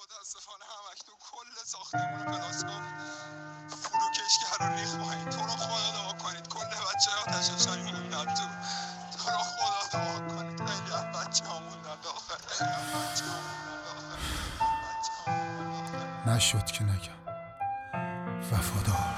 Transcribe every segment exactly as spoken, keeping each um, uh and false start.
متاسفانه همش تو کل ساختمون پلاسکوپ فروکش کرد و ریخ پایین. تو رو خدا دعا کنید کل بچه آتش نشانی موندن تو. تو رو خدا دعا کنید خیلی از بچه ها موندن داخل، خیلی از بچه ها موندن داخل. نشد که نگم وفادار.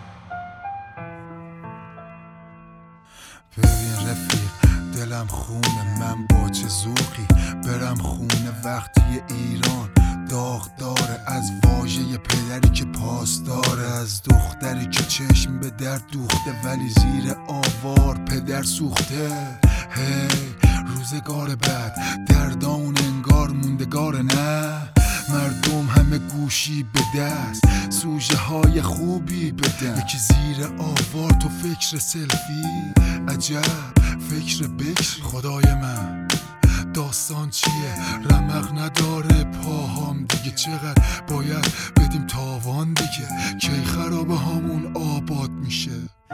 ببین رفیق دلم خونه، من با چه ذوقی برم خونه وقتی ایران داغ داره از واژه پدری که پاس داره، از دختری که چشم به در دوخته ولی زیر آوار پدر سوخته. هی روزگار بعد دردان انگار موندگار، نه مردم همه گوشی به دست سوژه های خوبی بدن. یکی زیر آوار تو فکر سلفی، عجب فکر بکر. خدای من داستان چیه؟ رمق نداره پاهام دیگه، چقدر باید بدیم تاوان دیگه؟ کی خرابه هامون آباد میشه؟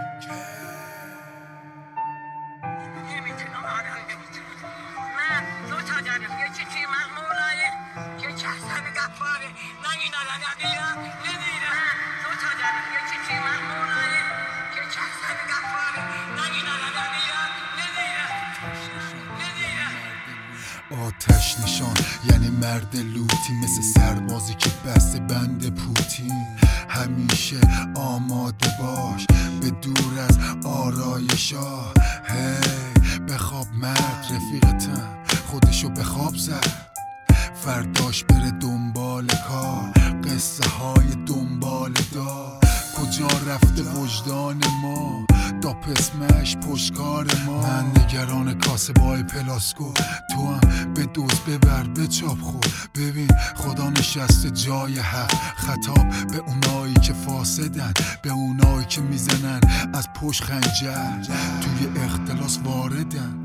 آتش نشان یعنی مرد لوتی، مثل سربازی که بسته بند پوتین. همیشه آماده باش به دور از آرایشا. هی بخواب مرد رفیقتم خودشو به خواب زد، فرداش بره دنبال کار. قصه های دنبال دار کجا رفته وجدان ما؟ داپ اسمش پشتکار ما. من نگران کاسبای پلاسکو، تو هم به دوز ببر به چاپ خود. ببین خدا نشسته جای حق، خطاب به اونایی که فاسدن، به اونایی که میزنن از پشت خنجر توی اختلاس واردن.